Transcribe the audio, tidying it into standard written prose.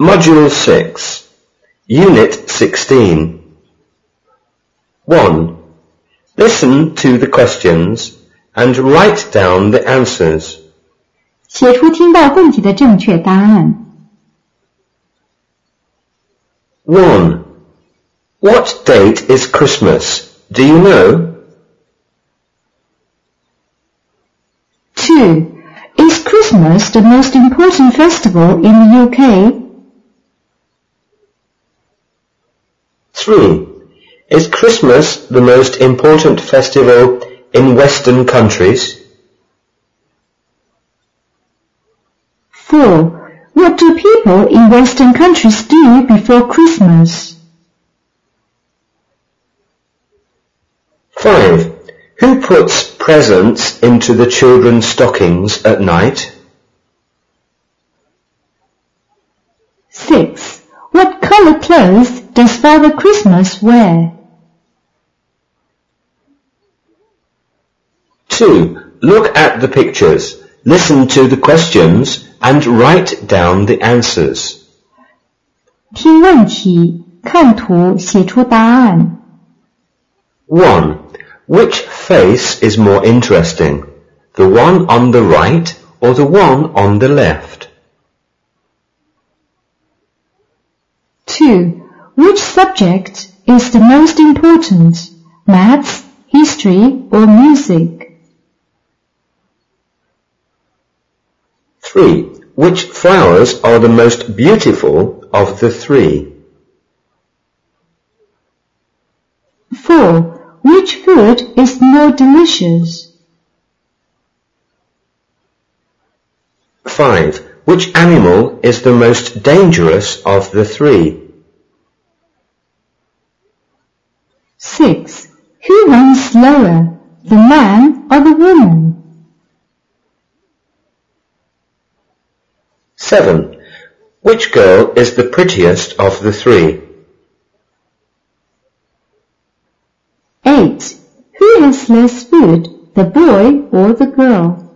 Module 6, Unit 16. 1. Listen to the questions and write down the answers. 写出听到问题的正确答案。 1. What date is Christmas? Do you know? 2. Is Christmas the most important festival in the UK? 3. Is Christmas the most important festival in Western countries? 4. What do people in Western countries do before Christmas? 5. Who puts presents into the children's stockings at night? 6. What color clothes does Father Christmas wear? 2. Look at the pictures, listen to the questions and write down the answers. 听问题，看图，写出答案。 1. Which face is more interesting? The one on the right or the one on the left? 2. Which subject is the most important? Maths, history, or music? 3. Which flowers are the most beautiful of the three? 4. Which food is more delicious? 5. Which animal is the most dangerous of the three? 6. Who runs slower, the man or the woman? 7. Which girl is the prettiest of the three? 8. Who has less food, the boy or the girl?